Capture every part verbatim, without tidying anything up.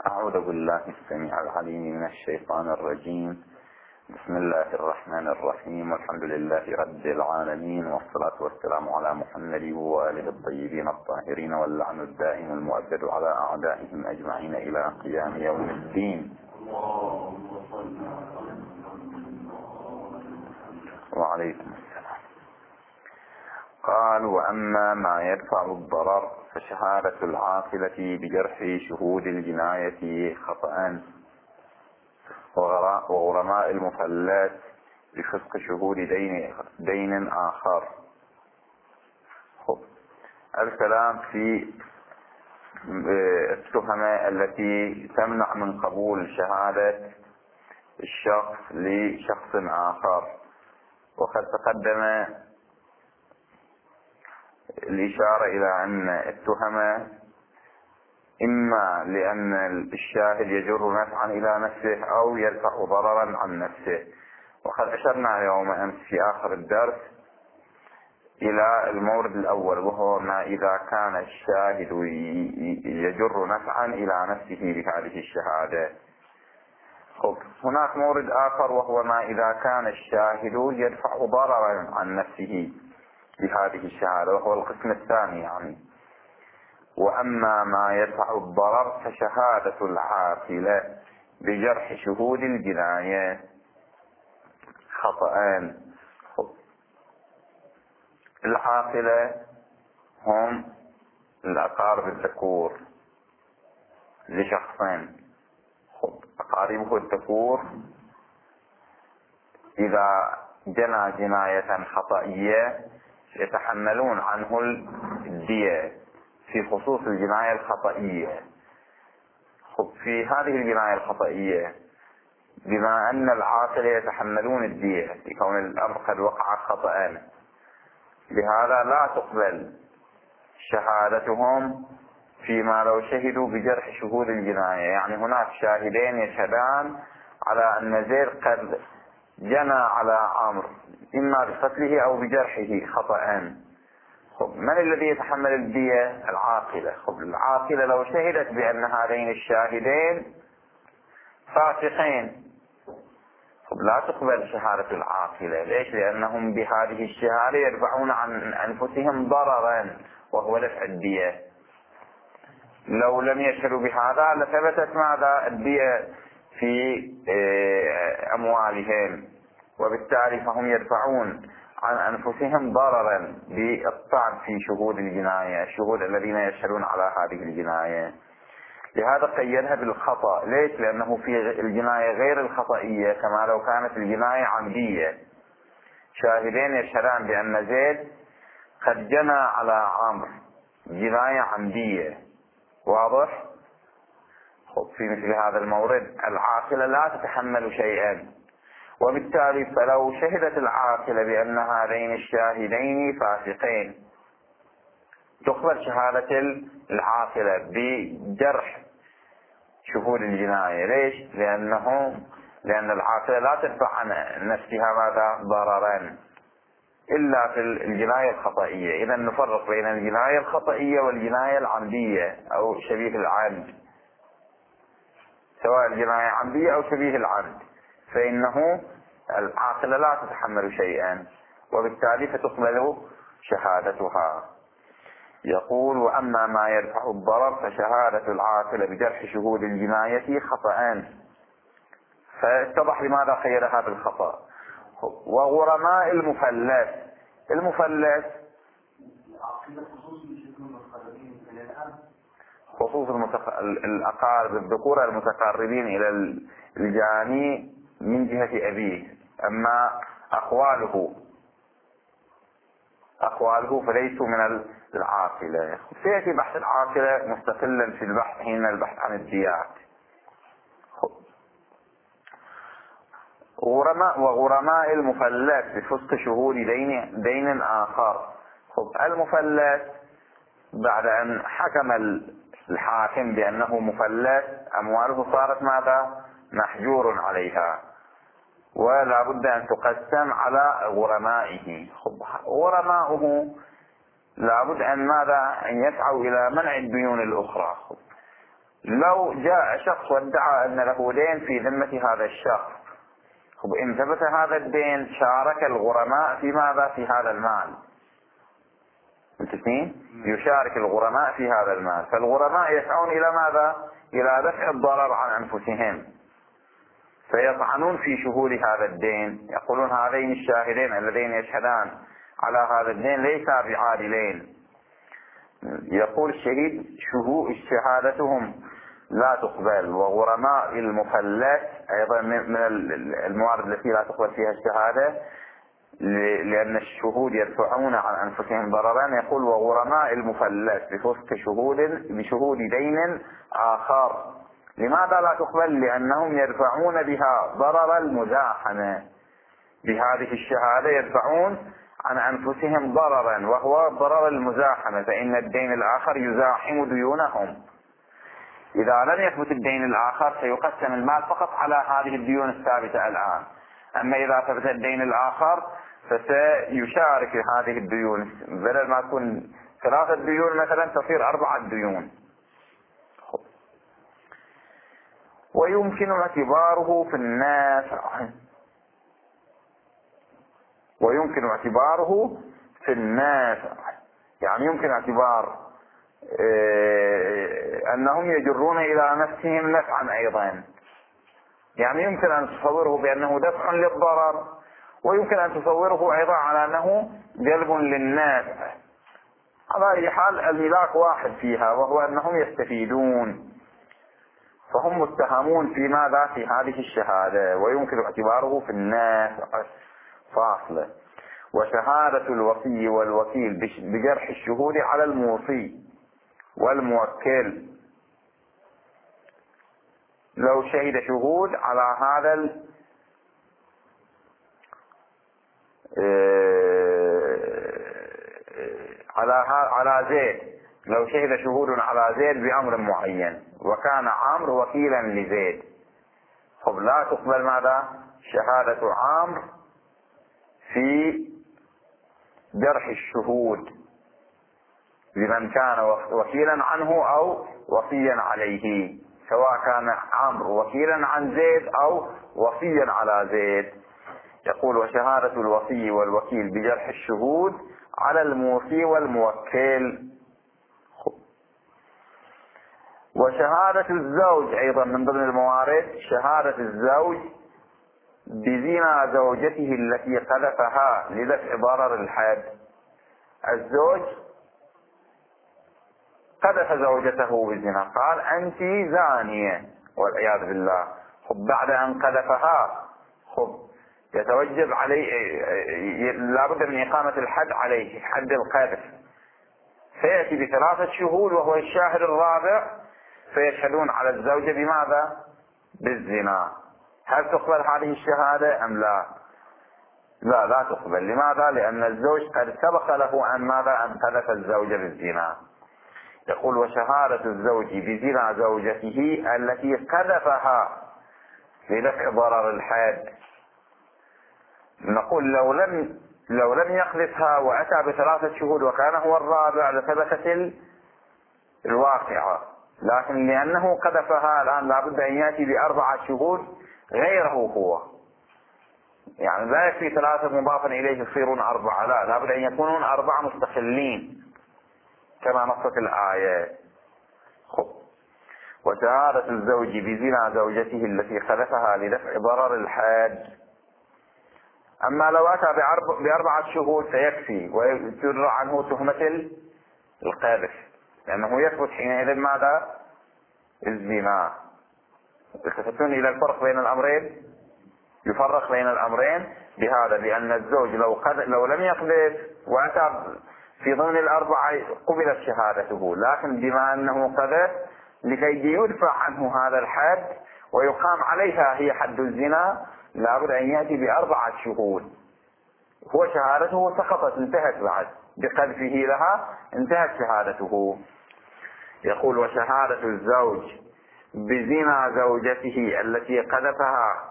أعوذ بالله السميع العليم من الشيطان الرجيم. بسم الله الرحمن الرحيم، والحمد لله رب العالمين، والصلاة والسلام على محمد وآله الطيبين الطاهرين، واللعن الدائم المؤبد على أعدائهم أجمعين إلى قيام يوم الدين. وعليكم السلام. قال: وأما ما يدفع الضرر فشهادة العاقلة بجرح شهود الجناية خطأ، وغرماء المفلات بفسق شهود دين, دين آخر. الكلام في التهمة التي تمنع من قبول شهادة الشخص لشخص آخر، وقد تقدم الإشارة إلى أن التهمة إما لأن الشاهد يجر نفعا إلى نفسه أو يدفع ضررا عن نفسه. وقد أشرنا يوم أمس في آخر الدرس إلى المورد الأول، وهو ما إذا كان الشاهد يجر نفعا إلى نفسه بهذه الشهادة. هناك مورد آخر وهو ما إذا كان الشاهد يدفع ضررا عن نفسه بهذه الشهادة، وهو القسم الثاني يعني. وأما ما يدفع الضرر فشهادة العاقلة بجرح شهود الجناية خطأان. العاقلة هم الأقارب الذكور لشخصين. أقاربه الذكور إذا جنى جناية خطئية يتحملون عنه الدية في خصوص الجناية الخطئية. في هذه الجناية الخطئية بما أن العاقل يتحملون الدية لكون الأمر قد وقع خطأ، لهذا لا تقبل شهادتهم فيما لو شهدوا بجرح شهود الجناية. يعني هناك شاهدين يشهدان على أن زيد قد جنى على عمرو إما بقتله أو بجرحه خطأ. من الذي يتحمل الدية؟ العاقلة. العاقلة لو شهدت بأن هذين الشاهدين فاسقين لا تقبل شهادة العاقلة. ليش؟ لأنهم بهذه الشهادة يدفعون عن أنفسهم ضررا وهو دفع الدية. لو لم يشهدوا بهذا لثبتت ماذا؟ الدية في أموالهم، وبالتالي فهم يدفعون عن أنفسهم ضررا بالطعن في شهود الجناية، الشهود الذين يشهدون على هذه الجناية. لهذا قيدها بالخطأ. ليش؟ لأنه في الجناية غير الخطئية كما لو كانت الجناية عمدية، شاهدين يشهدان بأن زيد قد جنى على عمرو جناية عمدية، واضح؟ في مثل هذا المورد العاقلة لا تتحمل شيئا، وبالتالي فلو شهدت العاقلة بأن هذين الشاهدين فاسقين تقبل شهادة العاقلة بجرح شهود الجناية. ليش؟ لأنه لأن العاقلة لا تدفع عن نفسها ماذا؟ ضررا إلا في الجناية الخطئية. إذا نفرق بين الجناية الخطئية والجناية العمدية أو شبيه العمد. سواء الجناية عمدية أو شبيه العمد فإنه العاقلة لا تتحمل شيئا، وبالتالي فتقبل شهادتها. يقول: وأما ما يدفع الضرر فشهادة العاقلة بجرح شهود الجناية خطأان. فاتضح لماذا خيرها بالخطأ. وغرماء المفلس، المفلس خصوص المتق... الأقارب الذكور المتقربين إلى الجاني من جهة أبيه، أما أخواله أخواله فليسوا من العاقلة. سيأتي بحث العاقلة مستقلا في البحث حين البحث عن الديات. غرماء وغرماء المفلس بفسق شهود دين دين آخر. المفلس بعد أن حكم الحاكم بأنه مفلس أمواله صارت ماذا؟ محجور عليها، ولا بد أن تقسم على غرمائه. غرماؤه لا بد أن ماذا؟ أن يسعوا إلى منع الديون الأخرى. لو جاء شخص وادعى أن له دين في ذمة هذا الشخص، إن ثبت هذا الدين شارك الغرماء في ماذا؟ في هذا المال. متفقين؟ يشارك الغرماء في هذا المال، فالغرماء يسعون إلى ماذا؟ إلى دفع الضرر عن أنفسهم، فيطعنون في شهود هذا الدين، يقولون هذين الشاهدين اللذين يشهدان على هذا الدين ليسا بعادلين. يقول الشهيد شهود شهادتهم لا تقبل، وغرماء المفلس أيضا من الموارد التي لا تقبل فيها الشهادة، لأن الشهود يدفعون عن أنفسهم ضررا. يقول وغرماء المفلس بفسق شهود بشهود دين آخر. لماذا لا تقبل؟ لأنهم يدفعون بها ضرر المزاحمة، بهذه الشهادة يدفعون عن أنفسهم ضررا وهو ضرر المزاحمة، فإن الدين الآخر يزاحم ديونهم. إذا لم يثبت الدين الآخر سيقسم المال فقط على هذه الديون الثابتة الآن، أما إذا ثبت الدين الآخر فسيشارك هذه الديون، بدل ما تكون ثلاثة ديون مثلا تصير أربعة ديون. ويمكن اعتباره في النافع ويمكن اعتباره في النافع يعني يمكن اعتبار اه أنهم يجرون إلى نفسهم نفعا أيضا، يعني يمكن أن تصوره بأنه دفع للضرر، ويمكن أن تصوره أيضا على أنه جلب للنافع. على أي حال الملاك واحد فيها، وهو أنهم يستفيدون، فهم متهمون في ماذا؟ في هذه الشهادة. ويمكن اعتباره في النافع فاصلة. وشهادة الوصي والوكيل بجرح الشهود على الموصي والموكل، لو شهد شهود على هذا ال... على على زيد، لو شهد شهود على زيد بأمر معين وكان عمرو وكيلا لزيد، طب لا تقبل ماذا؟ شهادة عمرو في جرح الشهود لمن كان وكيلا عنه أو وصيا عليه، سواء كان عمرو وكيلا عن زيد أو وصيا على زيد. يقول وشهادة الوصي والوكيل بجرح الشهود على الموصي والموكل. وشهادة الزوج أيضا من ضمن الموارد، شهادة الزوج بزنا زوجته التي قذفها لدفع ضرر الحد. الزوج قذف زوجته بالزنا، قال أنت زانية والعياذ بالله، خب بعد أن قذفها خب يتوجب عليه، لابد من إقامة الحد عليه، حد القذف، فيأتي بثلاثة شهود وهو الشاهد الرابع، فيشهدون على الزوجة بماذا؟ بالزنا. هل تقبل هذه الشهادة أم لا؟ لا لا تقبل. لماذا؟ لأن الزوج قد سبق له أن ماذا؟ أن قذف الزوجة بالزنا. يقول وشهادة الزوج بزنا زوجته التي قذفها لدفع ضرر الحد. نقول لو لم لو لم يقذفها وأتى بثلاثة شهود وكان هو الرابع لثبتت الواقعة، لكن لأنه قذفها الآن لابد أن يأتي بأربعة شهود غيره هو، يعني لا يكفي ثلاثة مضافا إليه يصيرون أربعة، لا، لابد أن يكونون أربعة مستقلين كما نصت الآية. خب. وشهادة الزوج بزنا زوجته التي خلفها لدفع ضرر الحاد. أما لو أتى بأربعة شهود سيكفي ويجر عنه تهمة القذف، لأنه يثبت حينئذ ماذا؟ الزنا. التفتون إلى الفرق بين الأمرين، يفرق بين الأمرين بهذا، لأن الزوج لو قد... لو لم يقذف وأتى في ضمن الأربعة قبلت شهادته، لكن بما أنه قذف لكي يدفع عنه هذا الحد ويقام عليها هي حد الزنا لابد أن يأتي بأربعة شهود، هو شهادته سقطت انتهت بعد بقذفه لها انتهت شهادته. يقول وشهادة الزوج بزنا زوجته التي قذفها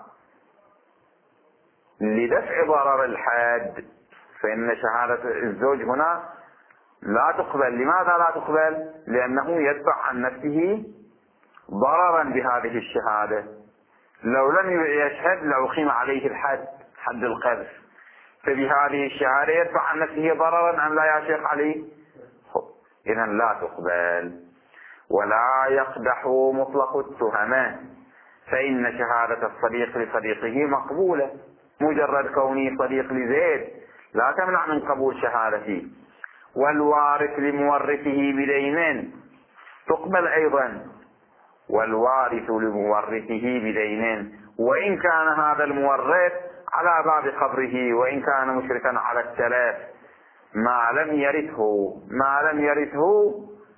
لدفع ضرر الحد، فإن شهادة الزوج هنا لا تقبل. لماذا لا تقبل؟ لأنه يدفع عن نفسه ضررا بهذه الشهادة. لو لم يشهد لأقيم عليه الحد، حد القذف، فبهذه الشهادة يدفع عن نفسه ضررا أم لا يا شيخ علي؟ إذا لا تقبل. ولا يقدح مطلق التهمة، فإن شهادة الصديق لصديقه مقبولة، مجرد كوني صديق لزيد لا تمنع من قبول شهادته. والوارث لمورثه بدين تقبل أيضا، والوارث لمورثه بدين، وإن كان هذا المورث على باب قبره، وإن كان مشركا على التلف، ما لم يرثه ما لم يرثه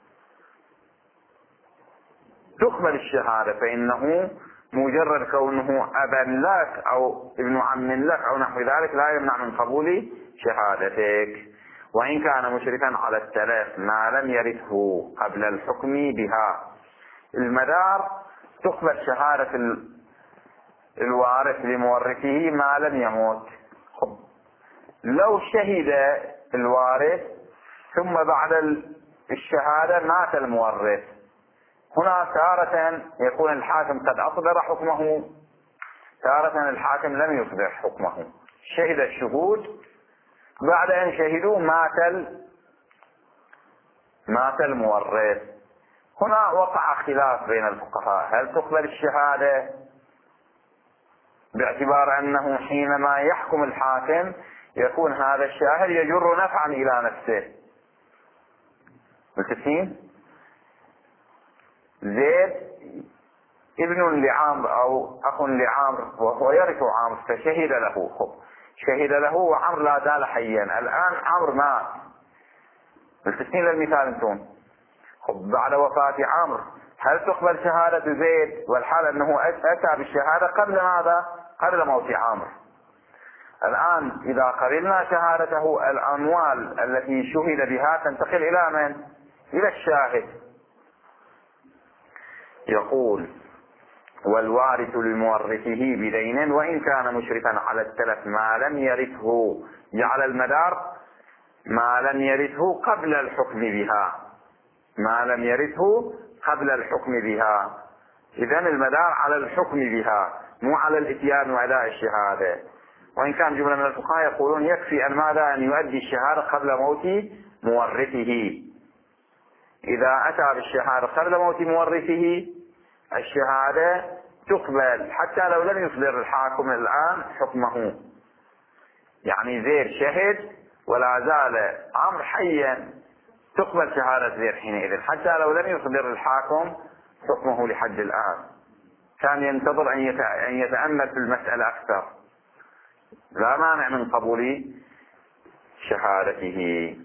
تقبل الشهادة، فإنه مجرد كونه أبا لك أو ابن عم لك أو نحو ذلك لا يمنع من قبول شهادتك. وإن كان مشركا على التلف ما لم يرثه قبل الحكم بها. المدار تقبل شهادة الوارث لمورثه ما لم يموت. لو شهد الوارث ثم بعد الشهادة مات المورث، هنا تارة يكون الحاكم قد أصدر حكمه، تارة الحاكم لم يصدر حكمه، شهد الشهود، بعد أن شهدوا مات مات المورث. هنا وقع خلاف بين الفقهاء، هل تقبل الشهادة باعتبار أنه حينما يحكم الحاكم يكون هذا الشاهد يجر نفعا إلى نفسه. متفقين؟ زيد ابن لعمر أو أخ لعمر وهو يرث عمرو فشهد له، شهد له وعمر لا زال حيا، الآن عمرو مات. متفقين للمثال انتم؟ بعد وفاة عمرو هل تقبل شهادة زيد والحال أنه أتى بالشهادة قبل ماذا؟ قبل موت عمرو. الآن إذا قبلنا شهادته الأموال التي شهد بها تنتقل إلى من؟ إلى الشاهد. يقول والوارث لمورثه بدين وإن كان مشرفا على التلف ما لم يرثه، جعل المدار ما لم يرثه قبل الحكم بها، ما لم يرثه قبل الحكم بها. إذن المدار على الحكم بها مو على الاتيان وأداء الشهادة. وإن كان جملة من الفقهاء يقولون يكفي أن ماذا؟ أن يؤدي الشهادة قبل موت مورثه. إذا أتى بالشهادة قبل موت مورثه الشهادة تقبل حتى لو لم يصدر الحاكم الآن حكمه. يعني زيد شهد ولا زال عمرو حيا، تقبل شهادة زيد حينئذ حتى لو لم يصدر الحاكم حكمه لحد الآن. كان ينتظر أن يتأمل في المسألة أكثر، لا مانع من قبول شهادته.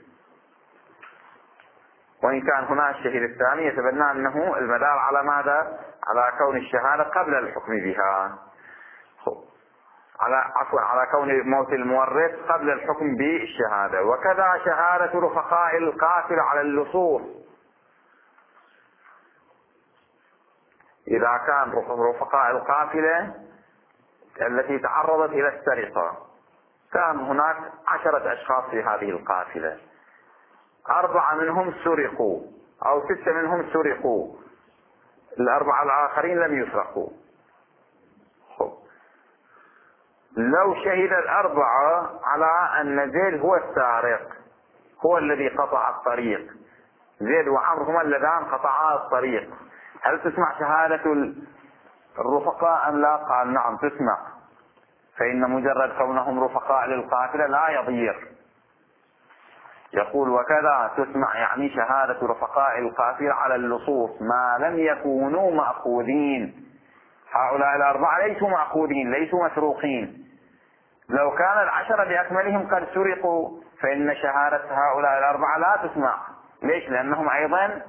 وإن كان هنا الشهيد الثاني يتبنى أنه المدار على ماذا؟ على كون الشهادة قبل الحكم بها، على عفوا على كون موت المورث قبل الحكم بالشهادة. وكذا شهادة رفقاء القاتل على اللصوص، إذا كان رفقاء القافلة التي تعرضت إلى السرقة، كان هناك عشرة أشخاص في هذه القافلة، أربعة منهم سرقوا أو ستة منهم سرقوا، الأربعة الآخرين لم يسرقوا. لو شهد الأربعة على أن زيد هو السارق، هو الذي قطع الطريق، زيد وعمرو هما اللذان قطعا الطريق، هل تسمع شهادة الرفقاء أم لا؟ قال نعم تسمع، فإن مجرد كونهم رفقاء للقافلة لا يضير. يقول وكذا تسمع يعني شهادة رفقاء القافلة على اللصوص ما لم يكونوا مأخوذين. هؤلاء الأربعة ليسوا مأخوذين، ليسوا مسروقين. لو كان العشرة بأكملهم قد سرقوا فإن شهادة هؤلاء الأربعة لا تسمع. ليش؟ لأنهم أيضا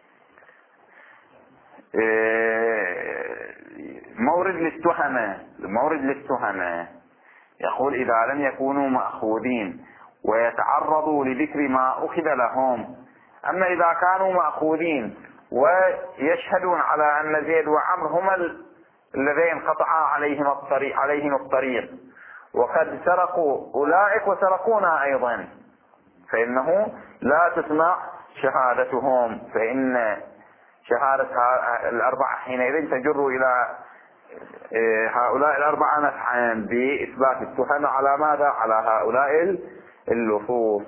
مورد للتهمة، مورد للتهمة. يقول إذا لم يكونوا مأخوذين ويتعرضوا لذكر ما أخذ لهم. أما إذا كانوا مأخوذين ويشهدون على أن زيد وعمر هما الذين قطعا عليهم الطريق عليهم الطريق وقد سرقوا أولئك وسرقونا أيضا، فإنه لا تسمع شهادتهم، فإن شهادة الأربعة حينئذ تجر إلى هؤلاء الأربعة نفعا بإثبات التهم على ماذا؟ على هؤلاء اللصوص.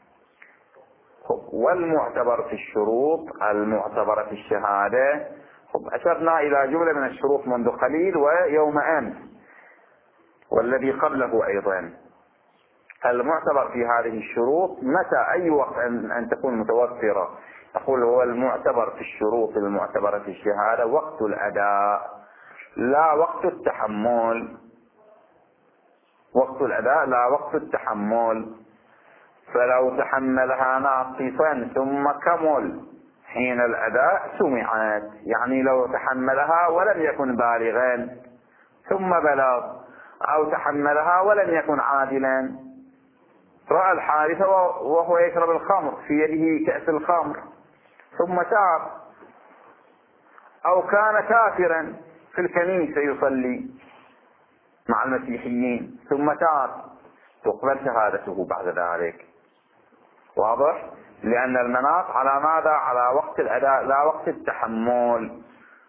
والمعتبر في الشروط المعتبرة في الشهادة، أشرنا إلى جملة من الشروط منذ قليل ويوم أمس والذي قبله أيضا. المعتبر في هذه الشروط متى أي وقت أن, أن تكون متوفرة. أقول هو المعتبر في الشروط المعتبرة في الشهادة وقت الأداء لا وقت التحمل. وقت الأداء لا وقت التحمل. فلو تحملها ناقصا ثم كمل حين الأداء سمعت، يعني لو تحملها ولم يكن بالغا ثم بلغ، أو تحملها ولم يكن عادلا، رأى الحادثة وهو يشرب الخمر في يده كأس الخمر ثم تاب، أو كان كافرا في الكنيسة يصلي مع المسيحيين ثم تاب، تقبل شهادته بعد ذلك. واضح؟ لأن المناط على ماذا؟ على وقت الأداء لا وقت التحمل.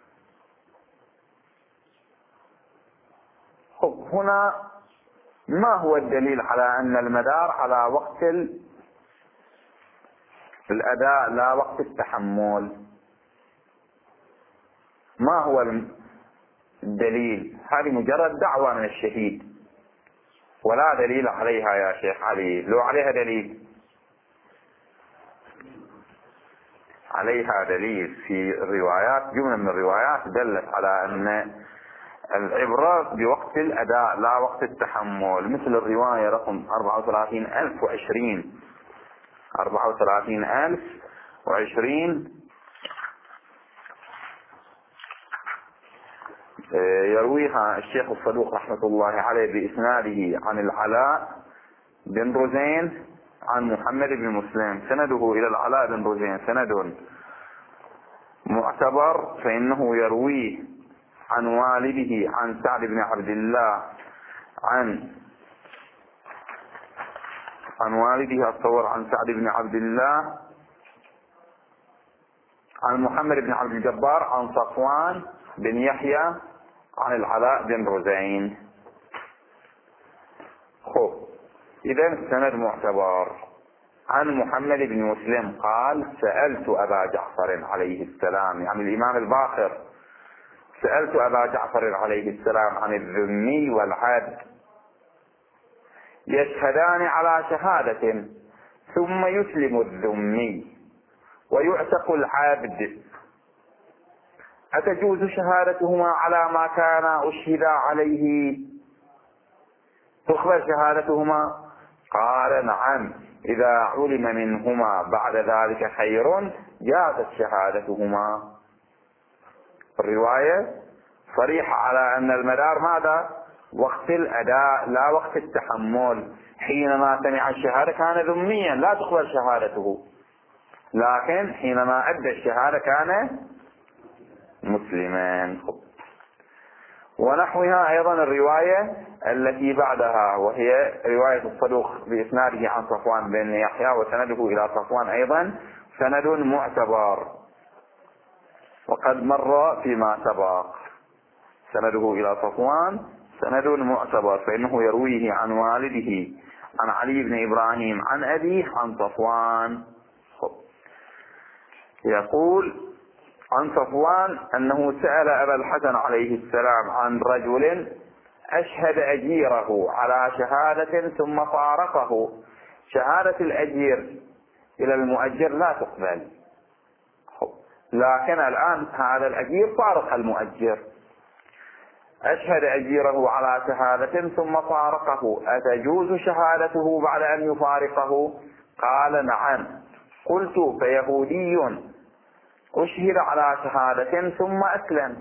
خب هنا ما هو الدليل على أن المدار على وقت الأداء لا وقت التحمل؟ ما هو الدليل؟ هذه مجرد دعوة من الشهيد ولا دليل عليها يا شيخ علي. لو عليها دليل، عليها دليل في الروايات، جملة من الروايات دلت على أن العبرة بوقت الأداء لا وقت التحمل، مثل الرواية رقم أربعة وثلاثين ألف وعشرين أربعة وثلاثين ألف وعشرين يرويها الشيخ الصدوق رحمة الله عليه بإسناده عن العلاء بن رزين عن محمد بن مسلم، سنده إلى العلاء بن رزين سند معتبر، فإنه يرويه عن والده عن سعد بن عبد الله عن عن والده أتصور عن سعد بن عبد الله عن محمد بن عبد الجبار عن صفوان بن يحيى عن العلاء بن رزين. خب إذا السند معتبر. عن محمد بن مسلم قال سألت أبا جعفر عليه السلام، يعني الإمام الباقر، سألت أبا جعفر عليه السلام عن الذمي والعبد يشهدان على شهادة ثم يسلم الذمي ويعتق العبد، أتجوز شهادتهما على ما كان أشهد عليه؟ تقبل شهادتهما؟ قال نعم، إذا علم منهما بعد ذلك خير جازت شهادتهما. الرواية صريحة على أن المدار ماذا؟ وقت الأداء لا وقت التحمل. حينما سمع الشهادة كان ذميا لا تقبل شهادته، لكن حينما أدى الشهادة كان مسلما. ونحوها أيضا الرواية التي بعدها وهي رواية الصدوق بإسناده عن صفوان بن يحيى وسنده إلى صفوان أيضا سند معتبر، وقد مر فيما سبق سنده إلى صفوان سند معتبر، فإنه يرويه عن والده عن علي بن إبراهيم عن أبيه عن صفوان. يقول عن صفوان أنه سأل أبا الحسن عليه السلام عن رجل أشهد أجيره على شهادة ثم فارقه. شهادة الأجير إلى المؤجر لا تقبل، لكن الآن هذا الأجير فارق المؤجر. أشهد أجيره على شهادة ثم فارقه، أتجوز شهادته بعد أن يفارقه؟ قال نعم. قلت فيهودي أشهد على شهادة ثم أسلم،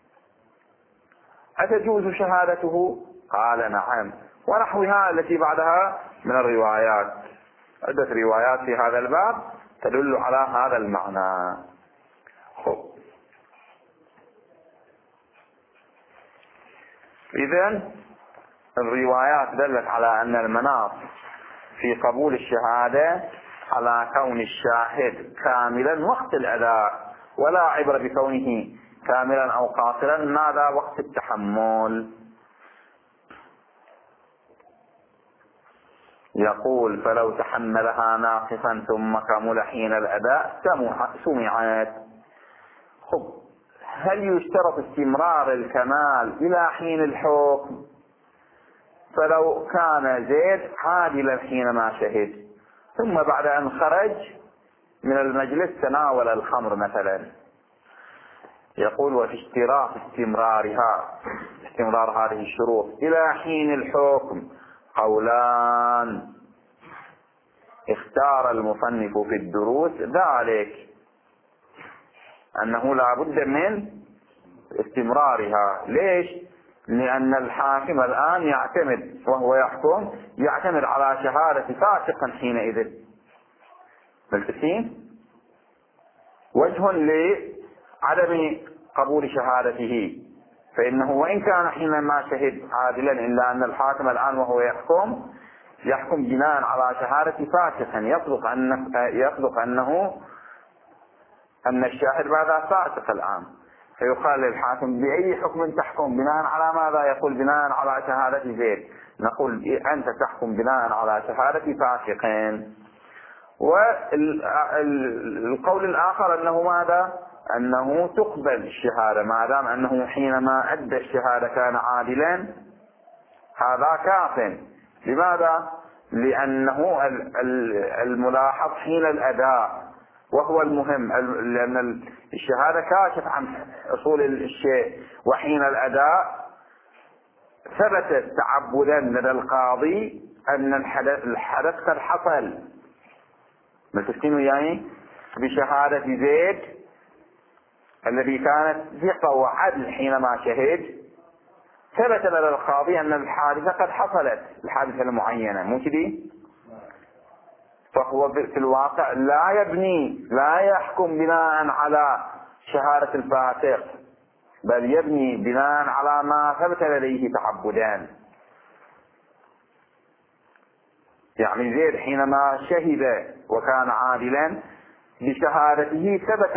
أتجوز شهادته؟ قال نعم. ونحوها التي بعدها من الروايات، عدة روايات في هذا الباب تدل على هذا المعنى. خب إذن الروايات دلت على أن المناط في قبول الشهادة على كون الشاهد كاملا وقت الأداء ولا عبرة بكونه كاملا أو قاصرا. ماذا وقت التحمل؟ يقول فلو تحملها ناقصا ثم كمل حين الأداء سمعت. خب، هل يشترط استمرار الكمال إلى حين الحكم؟ فلو كان زيد عادلا حينما شهد ثم بعد أن خرج من المجلس تناول الخمر مثلا، يقول وفي اشتراط استمرارها استمرار هذه الشروط إلى حين الحكم قولان. اختار المصنف في الدروس ذلك أنه لا بد من استمرارها. ليش؟ لأن الحاكم الآن يعتمد وهو يحكم يعتمد على شهادة فاسق حينئذ. بالتسين وجه لعدم قبول شهادته، فإنه وإن كان حينما شهد عادلا إلا أن الحاكم الآن وهو يحكم يحكم بناء على شهادة فاسق يصدق أن يصدق أنه أن الشاهد ماذا فاسق الآن، فيقال للحاكم بأي حكم تحكم؟ بناء على ماذا؟ يقول بناء على شهادة زيد. نقول أنت تحكم بناء على شهادة فاسقين. والقول الآخر أنه ماذا؟ أنه تقبل الشهادة ما دام أنه حينما أدى الشهادة كان عادلا، هذا كاف. لماذا؟ لأنه الملاحظ حين الأداء وهو المهم، لأن الشهادة كاشف عن أصول الشيء، وحين الأداء ثبت تعبدا لدى القاضي أن الحدث, الحدث قد حصل. متفقين يعني بشهادة زيد الذي كانت ثقة وعدل حينما شهد، ثبت لدى القاضي أن الحادثة قد حصلت، الحادثة المعينة، مو كذي؟ فهو في الواقع لا يبني لا يحكم بناء على شهادة الفاسق، بل يبني بناء على ما ثبت لديه تعبدان. يعني زيد حينما شهد وكان عادلا بشهادته ثبت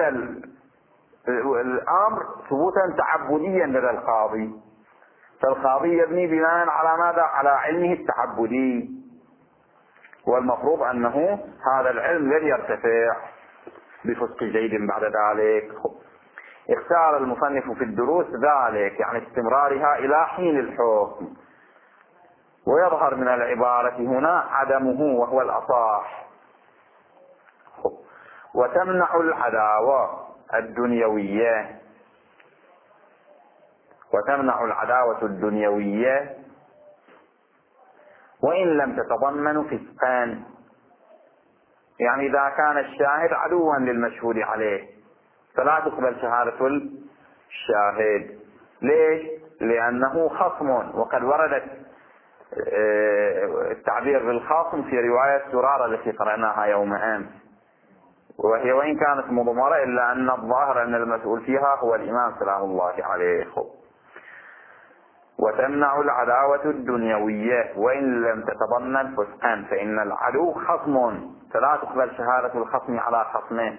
الأمر ثبوتا تعبديا لدى القاضي، فالقاضي يبني بناء على ماذا؟ على علمه التعبدي، والمفروض أنه هذا العلم لن يرتفع بفسق زيد بعد ذلك. اختار المصنف في الدروس ذلك يعني استمرارها إلى حين الحكم، ويظهر من العبارة هنا عدمه وهو الأصح. وتمنع العداوة الدنيوية وتمنع العداوة الدنيوية وإن لم تتضمن فسقا. يعني إذا كان الشاهد عدوا للمشهود عليه فلا تقبل شهادة الشاهد. ليش؟ لأنه خصم، وقد وردت التعبير بالخاصم في رواية سرارة التي قرأناها يوم أمس، وهي وإن كانت مضمرة إلا أن الظاهر أن المسؤول فيها هو الإمام سلام الله عليه. وتمنع العداوة الدنيوية وإن لم تتضمن فسقا، فإن العدو خصم فلا تقبل شهادة الخصم على خصمه.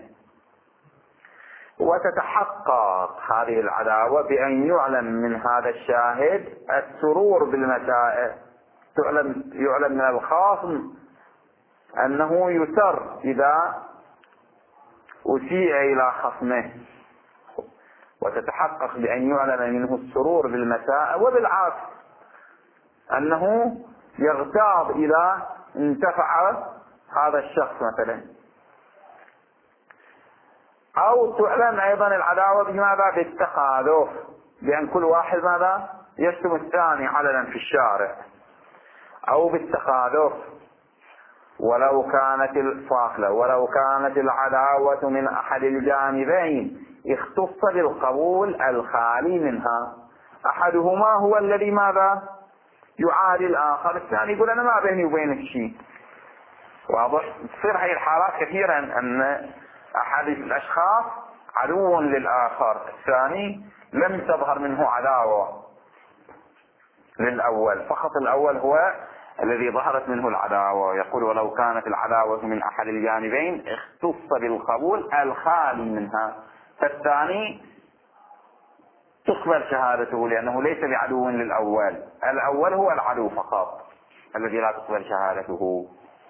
وتتحقق هذه العداوة بأن يعلم من هذا الشاهد السرور بالمسائل، تعلم يعلم من الخاصم أنه يسر إذا أسيء إلى خصمه، وتتحقق بأن يعلم منه السرور بالمسائل، وبالعكس أنه يغتاظ إذا انتفع هذا الشخص مثلا. أو تعلم أيضا العداوة بماذا؟ بالتخاذف، بأن كل واحد ماذا؟ يشتم الثاني علنا في الشارع، أو بالتخاذف. ولو كانت الفاصلة ولو كانت العداوة من أحد الجانبين اختص بالقبول الخالي منها. أحدهما هو الذي ماذا؟ يعادي الآخر، الثاني يقول أنا ما بيني وبينك شيء. واضح؟ تصير هذه الحالات كثيرا أن أحد الأشخاص عدو للآخر، الثاني لم تظهر منه عداوة للأول، فقط الأول هو الذي ظهرت منه العداوة. يقول ولو كانت العداوة من أحد الجانبين اختص بالقبول الخالي منها، فالثاني تقبل شهادته لأنه ليس بعدو للأول. الأول هو العدو فقط الذي لا تقبل شهادته.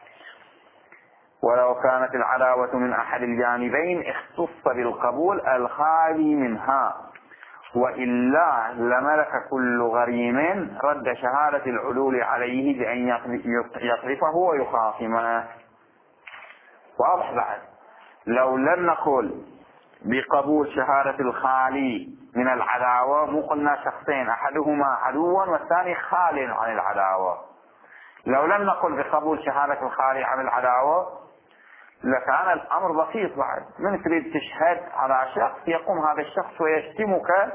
ولو كانت العداوة من أحد الجانبين اختص بالقبول الخالي منها، وإلا لملك كل غريم رد شهادة العدول عليه بأن يقذفه ويخاصمه. واضح بعد؟ لو لم نقل بقبول شهادة الخالي من العداوة، مو قلنا شخصين أحدهما عدوا والثاني خال عن العداوة، لو لم نقل بقبول شهادة الخالي عن العداوة لكان الأمر بسيط بعد. من تريد تشهد على شخص يقوم هذا الشخص ويشتمك،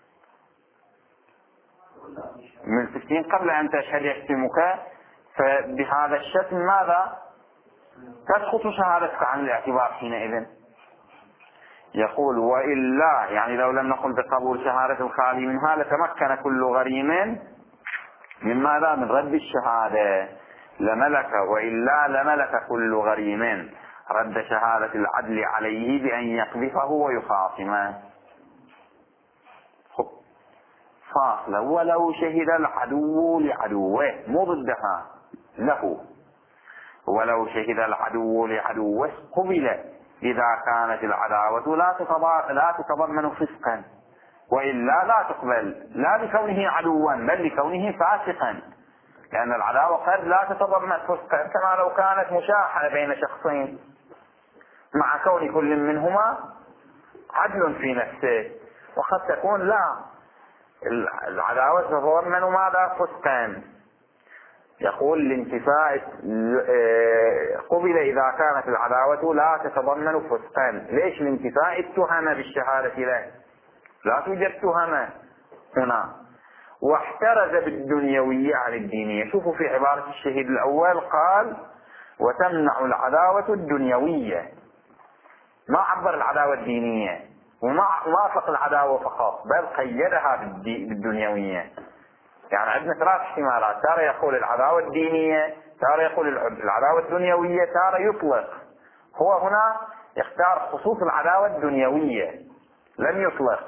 من تشتين قبل أن تشهد يشتمك، فبهذا الشتم ماذا؟ تسقط شهادتك عن الاعتبار حينئذ. يقول وإلا، يعني لو لم نقل بقبول شهادة الخالي منها لتمكن كل غريم من ماذا؟ من رد الشهادة. لملك وإلا لملك كل غريم رد شهادة العدل عليه بأن يقذفه ويخاصمه. فاصلة. ولو شهد العدو لعدوه، مو ضدها، له. ولو شهد العدو لعدوه قبل إذا كانت العداوة لا تتضمن فسقا، وإلا لا تقبل، لا لكونه عدوا بل لكونه فاسقا، لأن العداوة قد لا تتضمن فسقا، كما لو كانت مشاحنة بين شخصين مع كون كل منهما عدل في نفسه، وقد تكون لا، العداوة تتضمن ماذا؟ فسقا. يقول الانتفاء قبل إذا كانت العداوة لا تتضمن فسقا. ليش؟ الانتفاء التهمة بالشهادة له، لا توجد تهمة هنا. واحترز بالدنيوية عن الدينية. شوفوا في عبارة الشهيد الأول قال وتمنع العداوة الدنيوية، ما عبر العداوة الدينية، وما وافق العداوة فقط، بل قيدها بالدنيوية. يعني عندنا ثلاث احتمالات، تارة يقول العداوة الدينية، تارة يقول العداوة الدنيوية، تارة يطلق. هو هنا يختار خصوص العداوة الدنيوية، لم يطلق.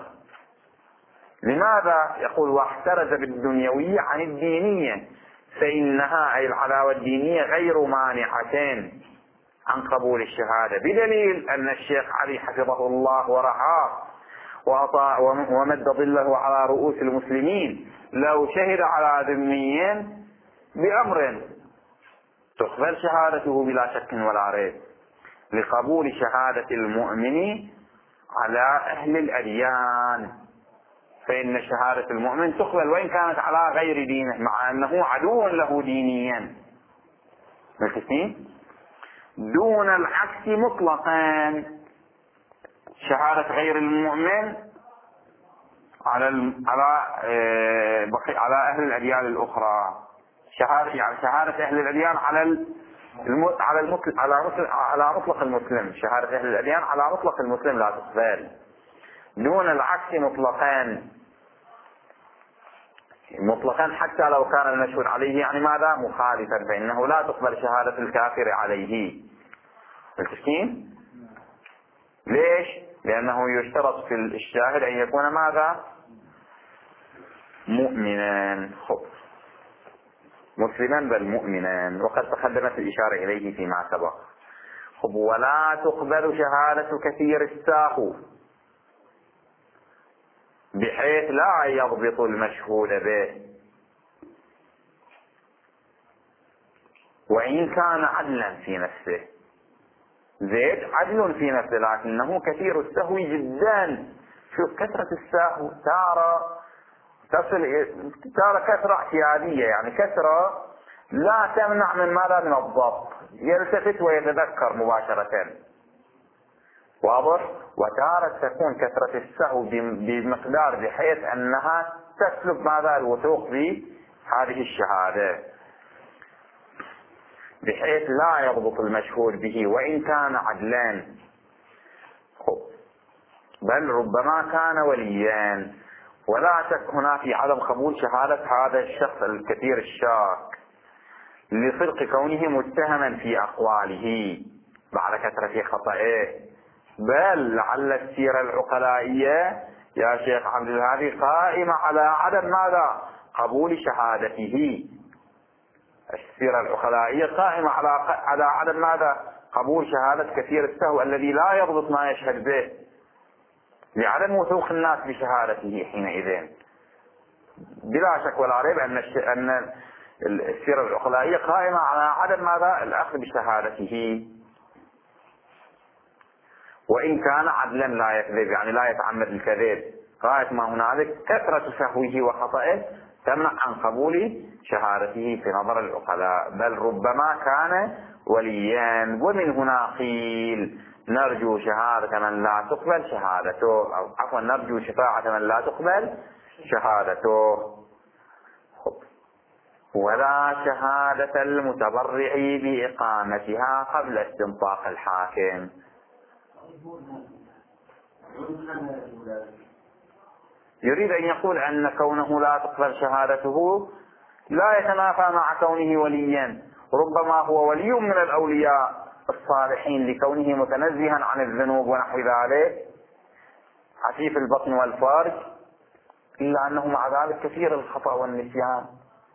لماذا؟ يقول واحترز بالدنيوية عن الدينية، فإنها أي العداوة الدينية غير مانعتين عن قبول الشهادة، بدليل أن الشيخ علي حفظه الله ورعاه وأطاع ومد ظله على رؤوس المسلمين لو شهد على ذميين بأمر تقبل شهادته بلا شك ولا ريب، لقبول شهادة المؤمن على أهل الأديان، فإن شهادة المؤمن تقبل وإن كانت على غير دينه، مع أنه عدو له دينيا، ملتفين؟ دون العكس مطلقا. شهادة غير المؤمن على على على أهل الأديان الأخرى، شهادة يعني شهادة أهل الأديان على الم... على المسلم على مسلم على مطلق المسلم، شهادة أهل الأديان على مطلق المسلم لا تقبل. دون العكس مطلقا، مطلقا حتى لو كان المشهود عليه يعني ماذا؟ مخالفا، فإنه لا تقبل شهادة الكافر عليه. التشكيل ليش؟ لأنه يشترط في الشاهد أن يكون ماذا؟ مؤمنا، خب مسلما بل مؤمنا، وقد تقدمت الإشارة إليه فيما سبق. خب ولا تقبل شهادة كثير الساهو بحيث لا يضبط المشهود به، وإن كان عدلا في نفسه. زيد عدل في نفسه لكنه كثير السهو جدا. شوف كثرة السهو، تارة تصل تارة كثرة اعتيادية، يعني كثرة لا تمنع من ماذا؟ من الضبط، يلتفت ويتذكر مباشرة، واضح؟ وتارة تكون كثرة السهو بمقدار بحيث أنها تسلب ماذا؟ الوثوق بهذه الشهادة، بحيث لا يضبط المشهود به وإن كان عدلان، بل ربما كان وليان. ولا شك هنا في عدم قبول شهادة هذا الشخص الكثير الشاك لصدق كونه متهما في أقواله بعد كثرة خطئه، بل لعل السيرة العقلائية يا شيخ عبد الهادي قائمة على عدم ماذا؟ قبول شهادته. السيرة العقلائية قائمة على على عدم ماذا؟ قبول شهادة كثير السهو الذي لا يضبط ما يشهد به، لعدم وثوق الناس بشهادته حينئذ. بلا شك ولا ريب أن أن السيرة العقلائية قائمة على عدم ماذا؟ الأخذ بشهادته، وإن كان عدلا لا يكذب، يعني لا يتعمد الكذب. غاية ما هنالك كثرة سهوه وخطئه تمنع عن قبول شهادته في نظر العقلاء، بل ربما كان وليا. ومن هنا قيل نرجو شهادة من لا تقبل شهادته، أو عفوا نرجو شفاعة من لا تقبل شهادته. ولا شهادة المتبرع بإقامتها قبل استنطاق الحاكم. يريد أن يقول أن كونه لا تقبل شهادته لا يتنافى مع كونه وليا، ربما هو ولي من الأولياء الصالحين لكونه متنزها عن الذنوب ونحو ذلك، عفيف البطن والفرج، إلا أنه مع ذلك كثير الخطأ والنسيان،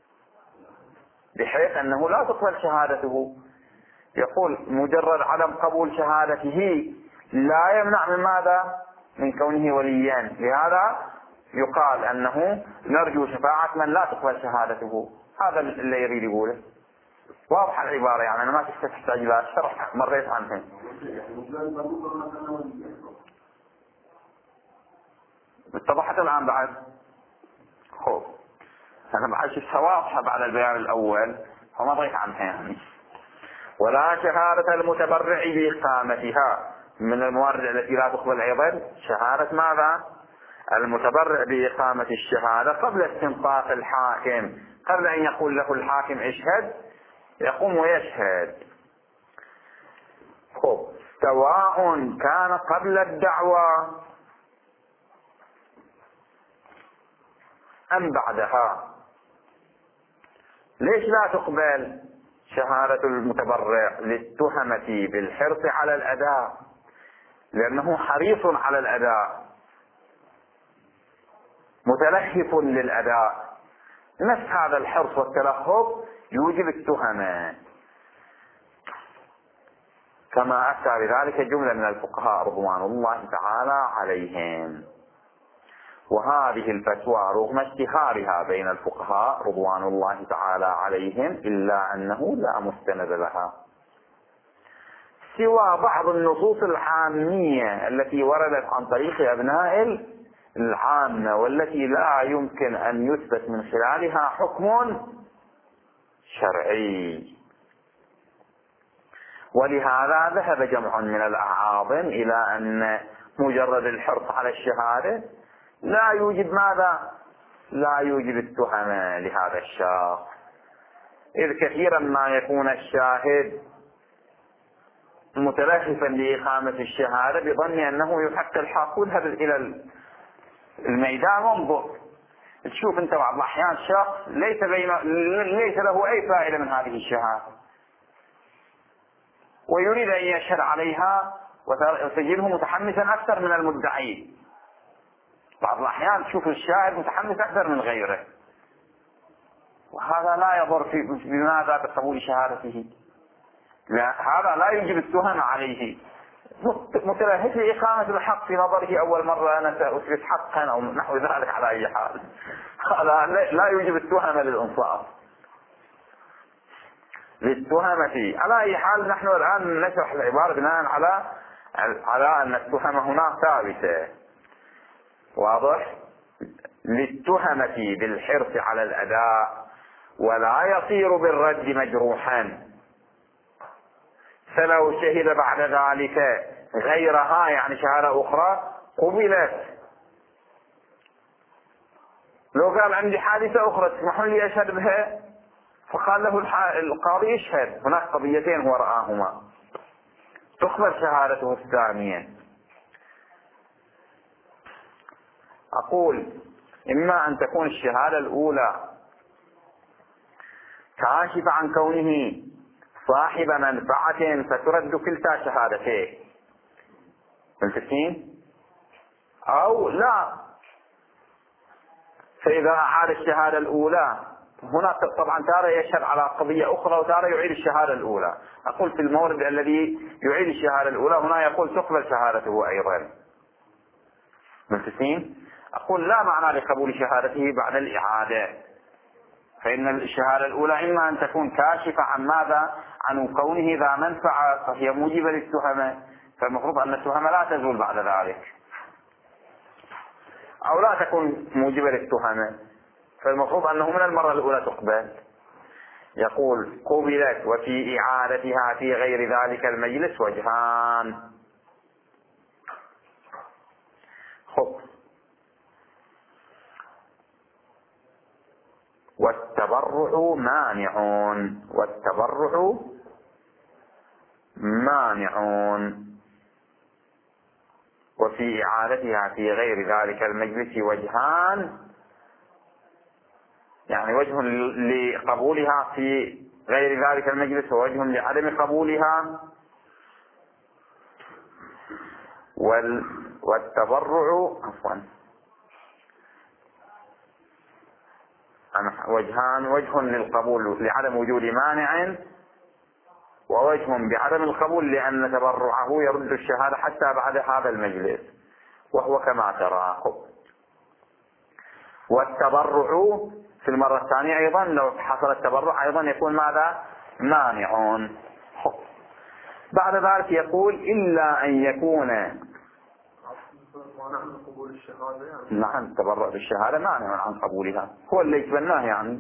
بحيث أنه لا تقبل شهادته. يقول مجرد عدم قبول شهادته لا يمنع من ماذا؟ من كونه وليا. لهذا يقال أنه نرجو شفاعة من لا تقبل شهادته. هذا اللي يريد يقوله. واضح العبارة، يعني أنا ما تحتاج إلى شرح، مريت عنه. اتضحت الآن بعد؟ خوف أنا بعد شفتها واضحة بعد البيان الأول فما ضيت عنها يعني. ولا شهادة المتبرع بإقامتها، من الموارد التي لا تقبل أيضا شهادة ماذا؟ المتبرع بإقامة الشهادة قبل استنطاق الحاكم، قبل أن يقول له الحاكم اشهد يقوم ويشهد. خب سواء كان قبل الدعوة أم بعدها. ليش لا تقبل شهادة المتبرع؟ للتهمة بالحرص على الأداء، لأنه حريص على الأداء، متلهف للأداء. نفس هذا الحرص والتلهف يوجب التهمة، كما أفتى بذلك جملة من الفقهاء رضوان الله تعالى عليهم. وهذه الفتوى رغم اشتهارها بين الفقهاء رضوان الله تعالى عليهم إلا أنه لا مستند لها، سوى بعض النصوص العامية التي وردت عن طريق أبناء العامة، والتي لا يمكن أن يثبت من خلالها حكم شرعي. ولهذا ذهب جمع من الأعاظم إلى أن مجرد الحرص على الشهادة لا يوجب ماذا؟ لا يوجب التهمة لهذا الشخص، إذ كثيرا ما يكون الشاهد متلهفا لإقامة الشهادة بظن أنه يحق الحق، ويذهب إلى الميدان وانظر تشوف أنت بعض الأحيان شخص ليس, بين ليس له أي فائدة من هذه الشهادة ويريد أن يشهد عليها، وتجده متحمسا أكثر من المدعي. بعض الأحيان تشوف الشاهد متحمس أكثر من غيره، وهذا لا يضر في بماذا بقبول شهادته. لا، هذا لا يجب التهم عليه. متلهف لإقامة الحق في نظره أول مرة أنا سأثبت حقا أو نحو ذلك، على أي حال هذا لا يجب التهم للإنصاف للتهمة. على أي حال نحن الآن نشرح العبارة بناء على على أن التهمة هنا ثابتة. واضح؟ للتهمة بالحرص على الأداء ولا يصير بالرد مجروحا، فلو شهد بعد ذلك غيرها يعني شهادة أخرى قبلت. لو قال عندي حادثة أخرى تسمحوا لي أشهد بها، فقال له القاضي اشهد، هناك قضيتين هو رآهما، تقبل شهادته الثانية. أقول إما أن تكون الشهادة الأولى كاشفة عن كونه صاحب منفعة فترد كلتا شهادته، ملتفين أو لا. فإذا أعاد الشهادة الأولى، هناك طبعا تارة يشهد على قضية أخرى وتارة يعيد الشهادة الأولى. أقول في المورد الذي يعيد الشهادة الأولى هنا يقول تقبل شهادته أيضا. ملتفين؟ أقول لا معنى لقبول شهادته بعد الإعادة، فإن الشهادة الأولى إما أن تكون كاشفة عن ماذا؟ عن كونه ذا منفعة فهي موجبة للتهمة، فالمفروض أن التهمة لا تزول بعد ذلك، أو لا تكون موجبة للتهمة، فالمفروض أنه من المرة الأولى تقبل. يقول قبلت وفي إعادتها في غير ذلك المجلس وجهان. خب. والتبرع مانعون، والتبرع مانعون وفي إعادتها في غير ذلك المجلس وجهان، يعني وجه لقبولها في غير ذلك المجلس ووجه لعدم قبولها. وال والتبرع عفوا وجهان، وجه للقبول لعدم وجود مانع، ووجه بعدم القبول لأن تبرعه يرد الشهادة حتى بعد هذا المجلس، وهو كما ترى. والتبرع في المرة الثانية أيضا لو حصل التبرع أيضا يكون ماذا؟ مانعون. بعد ذلك يقول إلا أن يكون مانع من قبول الشهادة يعني. نعم التبرع بالشهادة مانع عن قبولها، هو اللي يتبناه يعني.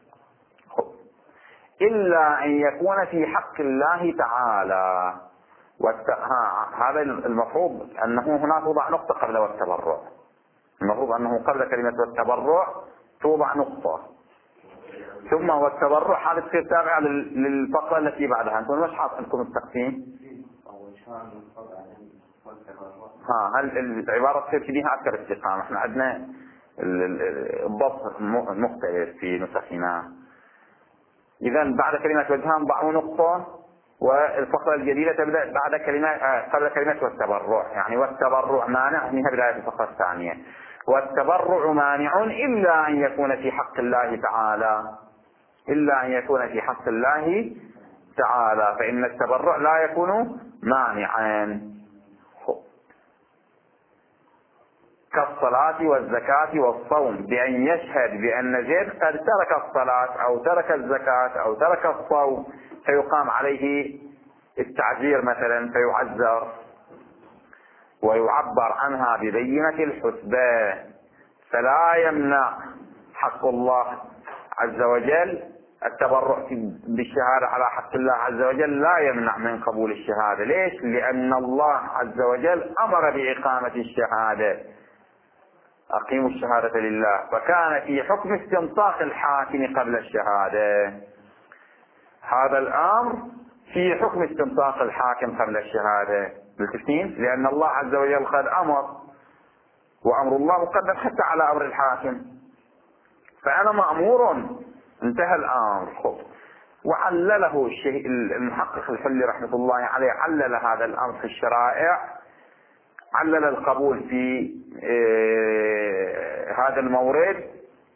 إلا أن يكون في حق الله تعالى والت... ها... هذا المفروض أنه هنا توضع نقطة قبل والتبرع، المفروض أنه قبل كلمة والتبرع توضع نقطة، ثم والتبرع هذا تصير تابعة لل... للفقرة التي بعدها. أنتم مش حاط عندكم التقسيم؟ ها هل العبارة تصير فيها أكثر استقامة؟ احنا عندنا الضبط مختلف في نسخنا. إذا بعد كلمة وجهان ضعوا نقطة، والفقرة الجديدة تبدأ بعد كلمة آه قبل كلمة والتبرع، يعني والتبرع مانع منها بداية الفقرة الثانية. والتبرع مانع إلا أن يكون في حق الله تعالى، إلا أن يكون في حق الله تعالى، فإن التبرع لا يكون مانعا كالصلاة والزكاة والصوم، بأن يشهد بأن زيد قد ترك الصلاة أو ترك الزكاة أو ترك الصوم فيقام عليه التعزير مثلا فيعزر ويعبر عنها ببينة الحسبة، فلا يمنع حق الله عز وجل التبرع بالشهادة على حق الله عز وجل، لا يمنع من قبول الشهادة. ليش؟ لأن الله عز وجل أمر بإقامة الشهادة، أقيموا الشهادة لله، فكان في حكم استنطاق الحاكم قبل الشهادة. هذا الأمر في حكم استنطاق الحاكم قبل الشهادة بالتسنين، لأن الله عز وجل قد أمر، وأمر الله مقدم حتى على أمر الحاكم، فأنا مأمور، انتهى الأمر. وعلله الشيء المحقق الحلي رحمة الله عليه، علل هذا الأمر في الشرائع، علل القبول في هذا المورد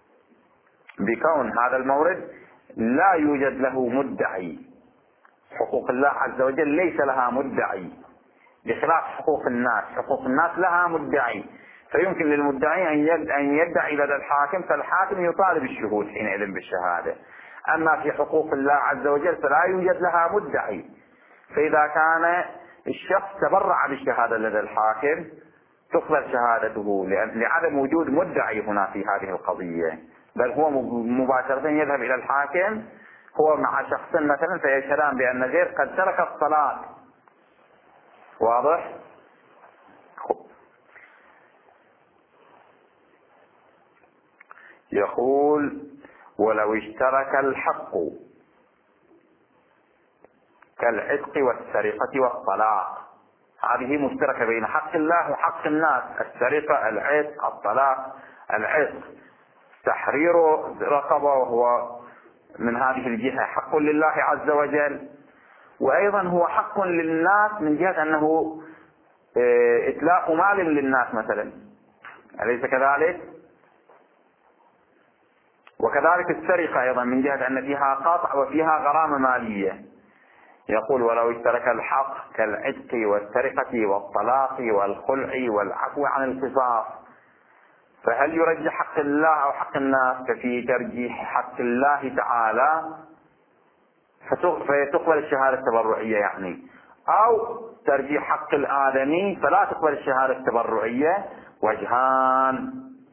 بكون هذا المورد لا يوجد له مدعي، حقوق الله عز وجل ليس لها مدعي، بخلاف حقوق الناس، حقوق الناس لها مدعي، فيمكن للمدعي أن يدعي لدى الحاكم، فالحاكم يطالب الشهود حينئذ بالشهادة. أما في حقوق الله عز وجل فلا يوجد لها مدعي، فإذا كان الشخص تبرع بالشهادة لدى الحاكم تقبل شهادته لعدم وجود مدعي هنا في هذه القضية، بل هو مباشرة يذهب إلى الحاكم هو مع شخص مثلا فيشهدان بأن غير قد ترك الصلاة. واضح؟ يقول ولو اشترك الحق كالعتق والسرقة والطلاق، هذه مشتركة بين حق الله وحق الناس، السرقة، العتق، الطلاق. العتق تحرير رقبة وهو من هذه الجهة حق لله عز وجل، وأيضا هو حق للناس من جهة أنه إتلاف مال للناس مثلا، أليس كذلك؟ وكذلك السرقة أيضا من جهة أن فيها قطع وفيها غرامة مالية. يقول ولو اشترك الحق كالعتق والسرقة والطلاق والخلع والعفو عن القصاص، فهل يرجح حق الله أو حق الناس؟ ففي ترجيح حق الله تعالى فتقبل الشهادة التبرعية يعني، أو ترجيح حق الآدمي فلا تقبل الشهادة التبرعية. وجهان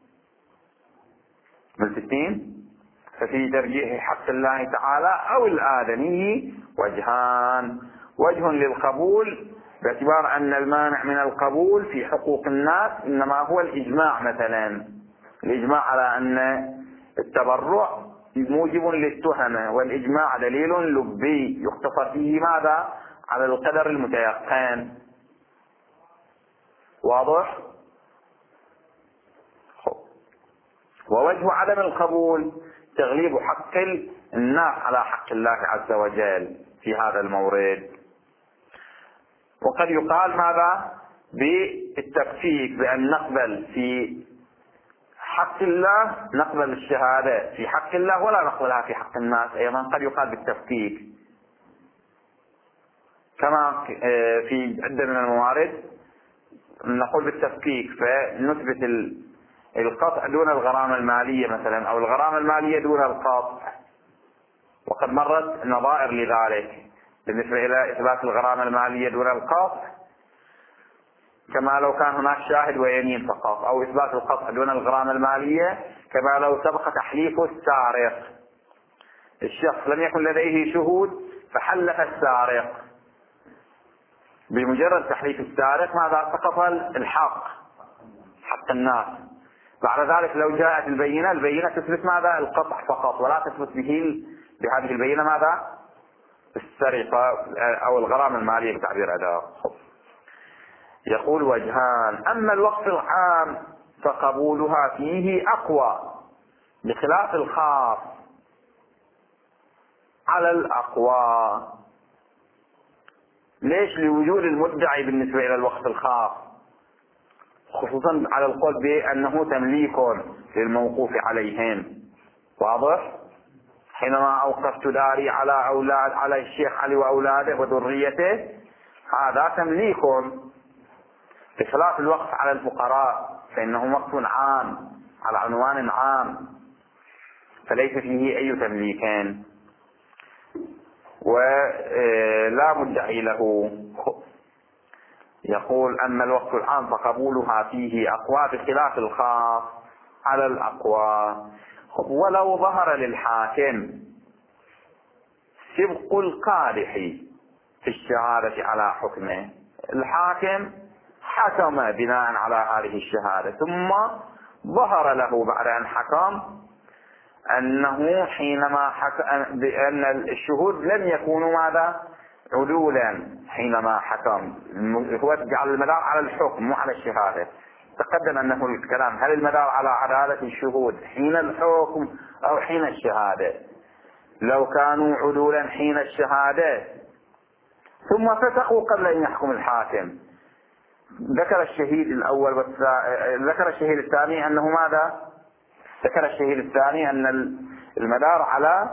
من ستين. ففي ترجيح حق الله تعالى أو الآدمي وجهان: وجه للقبول باعتبار أن المانع من القبول في حقوق الناس إنما هو الإجماع، مثلا الإجماع على أن التبرع موجب للتهمة، والإجماع دليل لبي يختصر فيه ماذا؟ على القدر المتيقن. واضح؟ ووجه عدم القبول تغليب حق الناس على حق الله عز وجل في هذا المورد. وقد يقال ماذا؟ بالتفكيك، بأن نقبل في حق الله نقبل الشهادة في حق الله ولا نقبلها في حق الناس. أيضا قد يقال بالتفكيك، كما في عدة من الموارد نقول بالتفكيك فنثبت القطع دون الغرامة المالية مثلا، أو الغرامة المالية دون القطع. وقد مرت نظائر لذلك بالنسبة إلى إثبات الغرامة المالية دون القطع، كما لو كان هناك شاهد ويمين فقط، أو إثبات القطع دون الغرامة المالية كما لو سبق تحليف السارق. الشخص لم يكن لديه شهود فحلف السارق، بمجرد تحليف السارق ماذا؟ سقط الحق، حق الناس. بعد ذلك لو جاءت البينة، البينة تثبت ماذا؟ القطع فقط، ولا تثبت به بهذه البينة ماذا؟ السرقة أو الغرامة المالية بتعبير أداء. يقول وجهان: أما الوقف العام فقبولها فيه أقوى بخلاف الخاص على الأقوى. ليش؟ لوجود المدعي بالنسبة إلى الوقف الخاص، خصوصا على القول بأنه تمليك للموقوف عليهم. واضح؟ حينما أوقفت داري على أولاد على الشيخ علي وأولاده وذريته، هذا تمليك، بخلاف الوقف على الفقراء فإنه وقف عام على عنوان عام، فليس فيه أي تمليكين ولا مدعي له. يقول: أما الوقف العام فقبولها فيه أقوى بخلاف الخاص على الأقوى. ولو ظهر للحاكم سبق القادح في الشهادة على حكمه، الحاكم حكم بناء على هذه الشهادة، ثم ظهر له بعد أن حكم أنه حينما حكم بأن الشهود لم يكونوا ماذا؟ عدولا حينما حكم. هو جعل المدار على الحكم مو على الشهادة. تقدم أنه الكلام هل المدار على عدالة الشهود حين الحكم أو حين الشهادة؟ لو كانوا عدولا حين الشهادة ثم فسقوا قبل أن يحكم الحاكم، ذكر الشهيد الأول والثاني، ذكر الشهيد الثاني أنه ماذا؟ ذكر الشهيد الثاني أن المدار على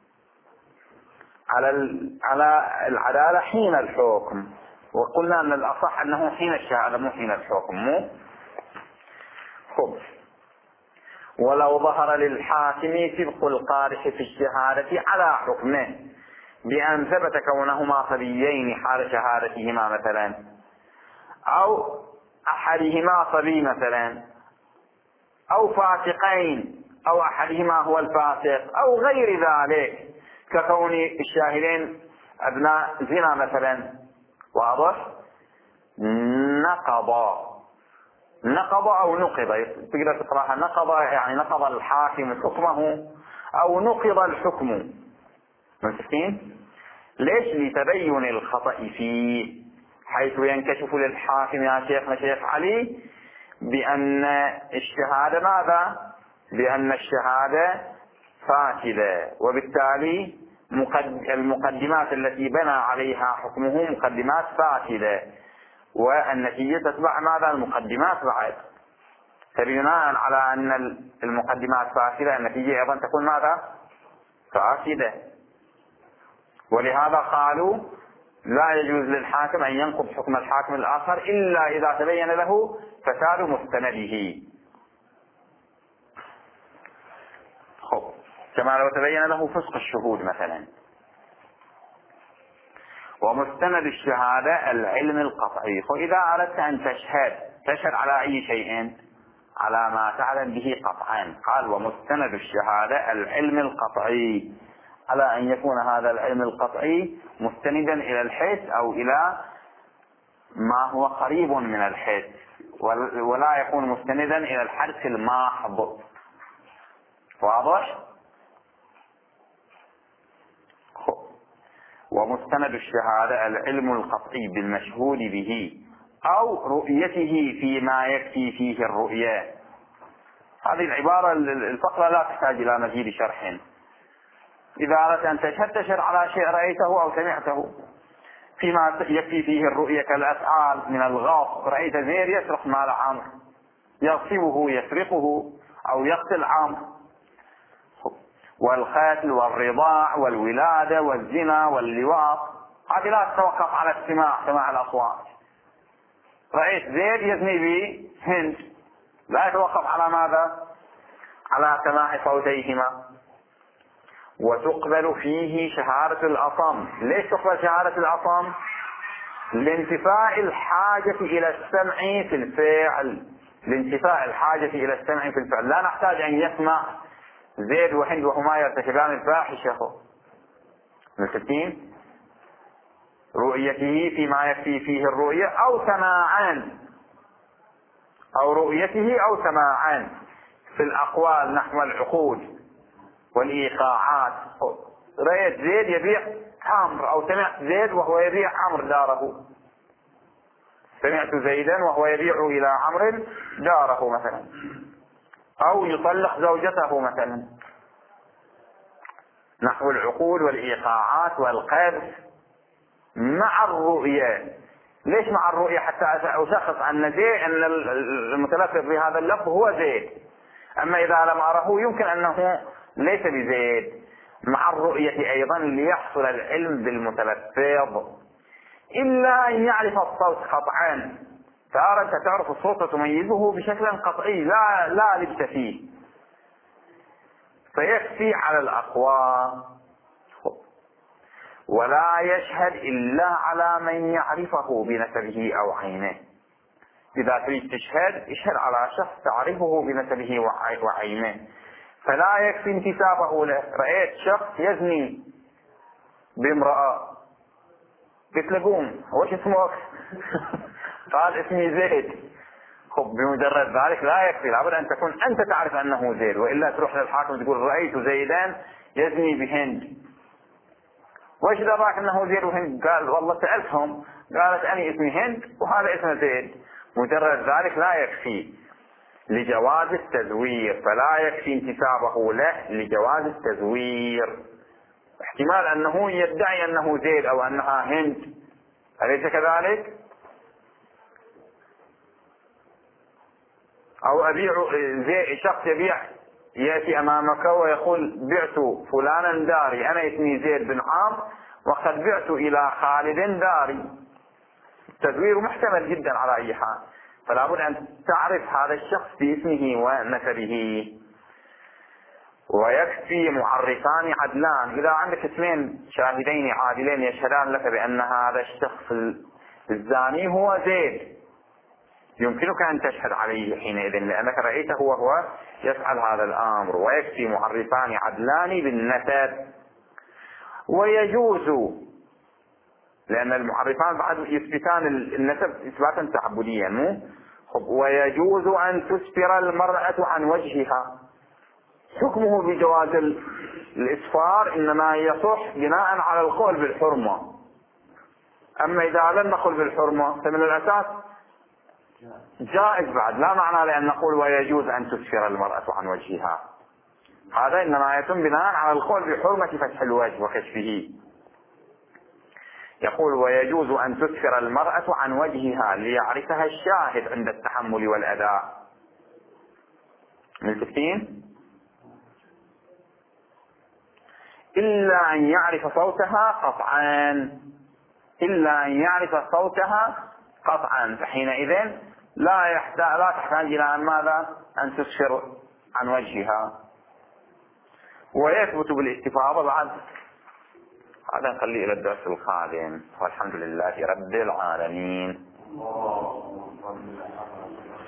على على العدالة حين الحكم، وقلنا أن الأصح أنه حين الشهادة مو حين الحكم. مو خب. ولو ظهر للحاكم سبق القادح في الشهادة على حكمه بأن ثبت كونهما صبيين حال شهادتهما مثلا، أو أحدهما صبي مثلا، أو فاسقين، أو أحدهما هو الفاسق، أو غير ذلك ككون الشاهدين أبناء زنا مثلا. واضح؟ نقض نقض أو نقض، تقدر تقرأها نقض يعني نقض الحاكم حكمه، أو نقض الحكم. ممسكين؟ ليش؟ لتبين الخطأ فيه، حيث ينكشف للحاكم يا شيخنا شيخ علي بأن الشهادة ماذا؟ بأن الشهادة فاسدة، وبالتالي المقدمات التي بنى عليها حكمه مقدمات فاسدة، والنتيجة تتبع ماذا؟ المقدمات بعد. فبناء على أن المقدمات فاسدة النتيجة أيضا تكون ماذا؟ فاسدة. ولهذا قالوا لا يجوز للحاكم أن ينقض حكم الحاكم الآخر إلا إذا تبين له فساد مستنده. خب كما لو تبين له فسق الشهود مثلا. ومستند الشهادة العلم القطعي. فإذا أردت أن تشهد تشهد على أي شيء؟ على ما تعلم به قطعا. قال ومستند الشهادة العلم القطعي، على أن يكون هذا العلم القطعي مستندا إلى الحس أو إلى ما هو قريب من الحس، ولا يكون مستندا إلى الحدس الماحض. واضح؟ ومستند الشهادة العلم القطعي بالمشهود به أو رؤيته فيما يكفي فيه الرؤية. هذه العبارة الفقرة لا تحتاج إلى مزيد شرح. إذا أردت أن تشهد تشهد على شيء رأيته أو سمعته فيما يكفي فيه الرؤية كالأفعال من الغاص. رأيت زيد يسرق مال عمرو، يغصبه يسرقه أو يقتل عمرو. والقتل والرضاع والولادة والزنا واللواط هذه لا تتوقف على السماع سماع الأصوات. رأيت زيد يزني بهند، لا يتوقف على ماذا؟ على سماع صوتيهما. وتقبل فيه شهادة الأصم. ليش تقبل شهادة الأصم؟ لانتفاء الحاجة إلى السمع في الفعل. لانتفاء الحاجة إلى السمع في الفعل، لا نحتاج أن يسمع زيد وهند وهما يرتكبان الفاحشة مثلين رؤيته فيما يكفي فيه الرؤية أو سماعان، أو رؤيته أو سماعان في الأقوال نحو العقود والإيقاعات. رأيت زيد يبيع عمرو، أو سمعت زيد وهو يبيع عمرو داره. سمعت زيدا وهو يبيع إلى عمرو داره مثلا، أو يطلق زوجته مثلا، نحو العقود والإيقاعات والقذف مع الرؤية. ليش مع الرؤية؟ حتى أشخص أن زيد أن المتلفظ بهذا اللفظ هو زيد، أما إذا لم أره يمكن أنه ليس بزيد. مع الرؤية أيضا ليحصل العلم بالمتلفظ، إلا أن يعرف الصوت قطعا. فأردت تعرف الصوت وتميزه بشكل قطعي لا لا لبس فيه، فيكفي على الأقوى. ولا يشهد إلا على من يعرفه بنسبه أو عينه. إذا تريد تشهد اشهد على شخص تعرفه بنسبه وعينه، فلا يكفي انتسابه له. رأيت شخص يزني بامرأة، قلت له قوم وش اسمك؟ قال اسمي زيد. خب بمجرد ذلك لا يكفي، لابد أن تكون أنت تعرف أنه زيد، وإلا تروح للحاكم تقول رأيت زيدان يزني بهند، وش دراك أنه زيد وهند؟ قال والله سألتهم قالت أنا اسمي هند وهذا اسمه زيد. مجرد ذلك لا يكفي لجواز التزوير، فلا يكفي انتسابه له لجواز التزوير. احتمال أنه يدعي أنه زيد أو أنها هند، أليس كذلك؟ أو أبيع زي شخص يبيع يأتي أمامك ويقول بعت فلانا داري، أنا اسمي زيد بن عام وقد بعت إلى خالد داري. التزوير محتمل جدا على أي حال، فلا بد أن تعرف هذا الشخص باسمه ونسبه. ويكفي معرفان عدلان. إذا عندك اسمين شاهدين عادلين يشهدان لك بأن هذا الشخص الزاني هو زيد، يمكنك أن تشهد عليه حينئذ لأنك رأيته وهو يفعل هذا الأمر. ويكفي معرفان عدلان بالنسب. ويجوز، لأن المعرفان بعد يثبتان النسب إثباتا تعبديا مو. ويجوز أن تسفر المرأة عن وجهها. حكمه بجواز الإسفار إنما يصح بناء على القول بالحرمة. أما إذا لم نقل بالحرمة فمن الأساس جائز بعد، لا معنى لأن نقول ويجوز أن تسفر المرأة عن وجهها. هذا إنما يتم بناء على القول بحرمة فتح الوجه وكشفه. يقول ويجوز أن تسفر المرأة عن وجهها ليعرفها الشاهد عند التحمل والأداء. ملتفتين؟ إلا أن يعرف صوتها قطعا، إلا أن يعرف صوتها قطعا، فحينئذ لا يحتاج لا تحتاج إلى أن ماذا؟ أن تسفر عن وجهها. ويثبت بالاستفاضة بعد هذا نخليه إلى الدرس القادم، والحمد لله رب العالمين.